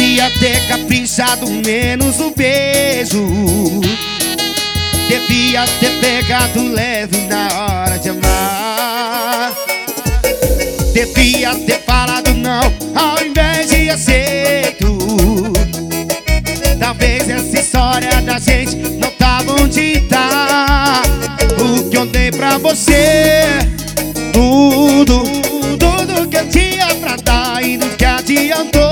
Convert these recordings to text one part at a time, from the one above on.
Devia ter caprichado menos no beijo. Devia ter pegado leve na hora de amar. Devia ter falado não ao invés de aceito. Talvez essa história da gente não tava onde tá. O que eu dei pra você, tudo que eu tinha pra dar e nunca adiantou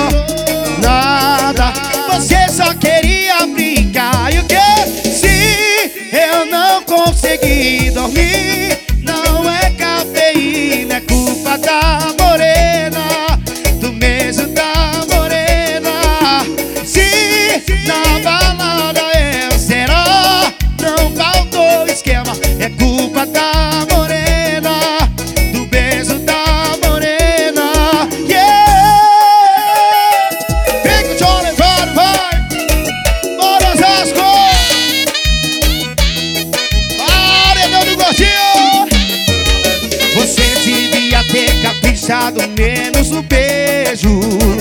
nada. Você só queria brincar. E o que? Se eu não consegui dormir, não é cafeína, é culpa da morena, do beijo da morena. Se na balada eu será, não faltou esquema, é culpa da morena, do beijo da morena. Yeah! Vem com o Johnny, vai! Bora, Zasco! Paredão do gordinho! Você devia ter caprichado menos no beijo.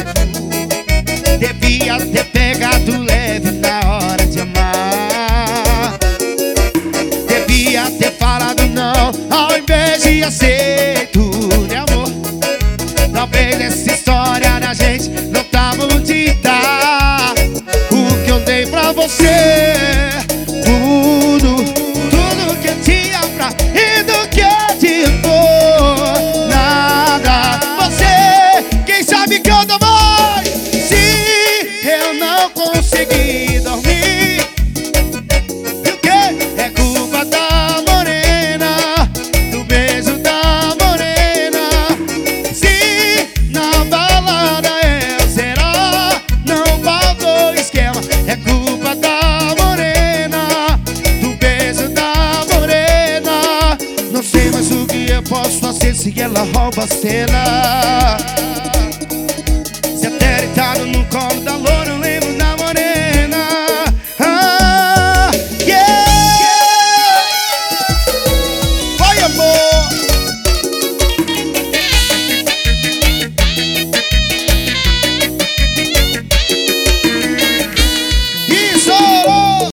Devia ter pegado leve na hora de amar. Devia ter falado não ao invés de aceito, né, amor? Talvez essa história da gente não tava onde tá. O que eu dei pra você, tudo que eu tinha pra e do que adiantou nada. Você, quem sabe canta mais. Se eu não consegui dormir, e o que? É culpa da morena, do beijo da morena. Se na balada eu será, não faltou esquema, é culpa da morena, do beijo da morena. Não sei mais o que eu posso fazer se ela rouba a cena. Se até deitado no colo da loira,